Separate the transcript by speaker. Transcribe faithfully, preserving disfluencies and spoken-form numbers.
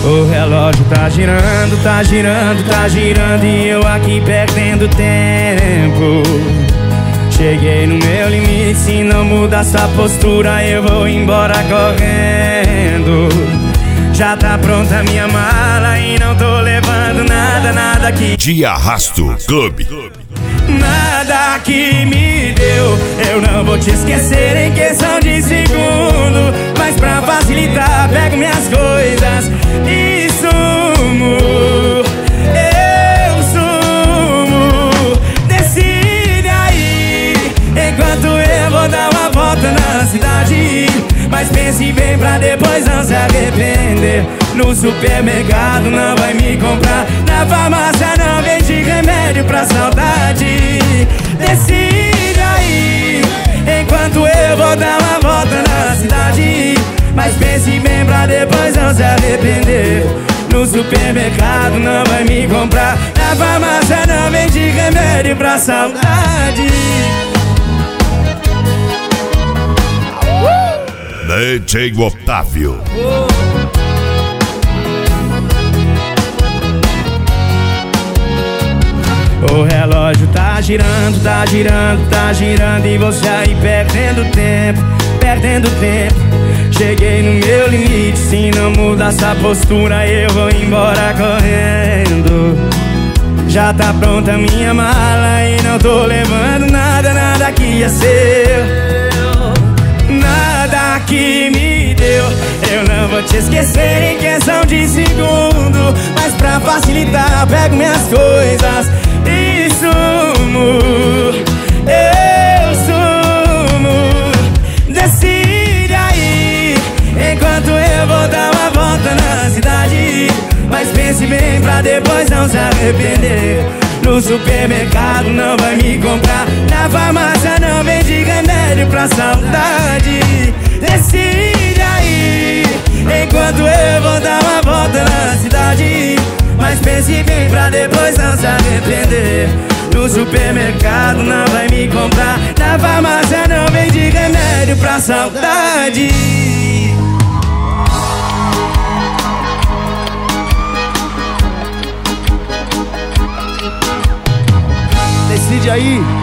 Speaker 1: O relógio tá girando, tá girando, tá girando e eu aqui perdendo tempo. Cheguei no meu limite, se não mudar essa postura eu vou embora correndo. Já tá pronta minha mala e não tô levando nada, nada que
Speaker 2: Te Arrasto Clube.
Speaker 1: Nada que me deu, eu não vou te esquecer em questão de segundo. Mas pra facilitar, pego minhas coisas e sumo. Eu sumo. Decide aí, enquanto eu vou dar uma volta na cidade. Mas pense bem pra depois não se arrepender. No supermercado não vai me comprar, na farmácia não vende remédio pra saudade. Decide aí, enquanto eu vou dar uma volta na cidade. Mas pense bem pra depois não se arrepender. No supermercado não vai me comprar, na farmácia não vende remédio pra saudade.
Speaker 2: D J Otávio.
Speaker 1: O relógio tá girando, tá girando, tá girando e você aí perdendo tempo, perdendo tempo. Cheguei no meu limite, se não mudar essa postura eu vou embora correndo. Já tá pronta minha mala e não tô levando nada, nada que ia ser. Nada que me deu, eu não vou te esquecer em questão de segundo. Mas pra facilitar, pego minhas coisas e sumo. Eu sumo. Decide aí, enquanto eu vou dar uma volta na cidade. Mas pense bem pra depois não se arrepender. No supermercado não vai me comprar, na farmácia não vende remédio pra saudade. Decide aí, enquanto eu vou dar uma volta na cidade. Mas pense bem pra depois não se arrepender. No supermercado não vai me comprar, na farmácia não vende remédio pra saudade. Decide aí.